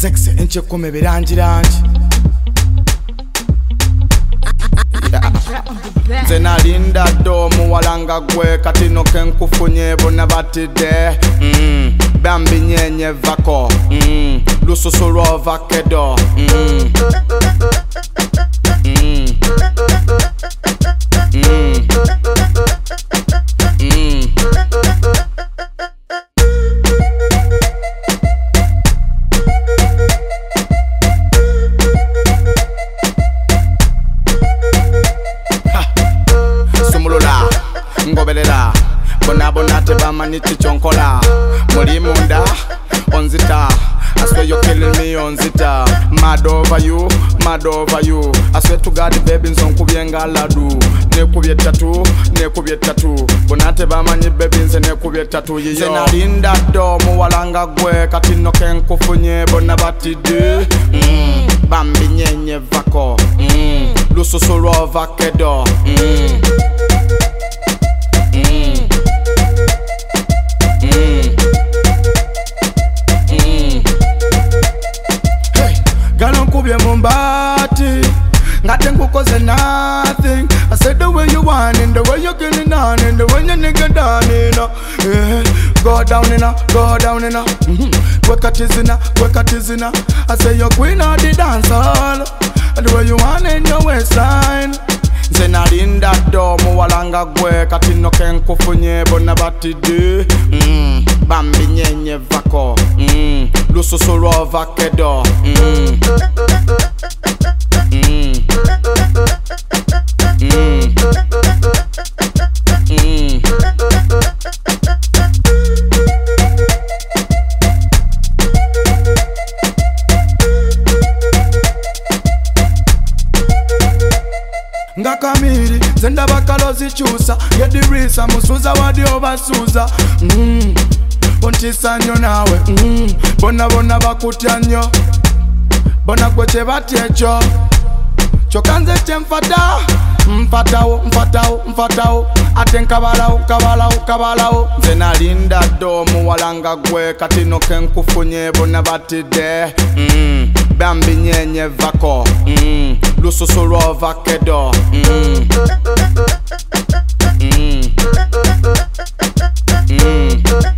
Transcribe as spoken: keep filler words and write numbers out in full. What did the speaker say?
Sexy enche come birangirangi Zena linda do muwalanga gwe katino kenkufunye bona batide mm. Bambi nyenye vako mm. Lususu lwa vakedo mm. Mm. Mm. Mm. Ngobelela bona bona teba maniti chonkola muri munda onzita I swear you're killing me onzita mad over you mad over you I swear to God baby nzonkubyenga ladu ne kubye tatu ne kubye tatu bona teba manyi baby nze ne kubye tatu yiyo zena linda do muwalanga gwe katino kenkufunye bona batide mm. Bambi nyenye vako mm. Lususu lwa vakedo mm. Mm. Mm. Mm. Hey, galo kubye mumbati ngate ngukoze nothing I said the way you want and the way you killing on and the way you nigga down in yeah. Go down in go down in mm-hmm. Work at is in work at is in I say you're queen of the dance hall the way you want in your waistline Zena linda do muwalanga gwe katino kenkufunye bona batide mm. Bambi nyenye vako mm. Lususu lwa vakedo mm. Mm. Mm. Mm. Ngakamiri zenda bakalozi chusa yedirisa musuza wadi obasuza mm. Bontisa nyo nawe mm. Bona bona bakutya nyo bona kweche batyecho chokanze chemfata mfatao mfatao mfatao atenkabalawo kabalawo kabalawo zena linda do muwalanga gwe katino kenkufunye bona batide mm. Bambi nyenye vako mm. Lususu lwa vakedo mm. Mm. Mm.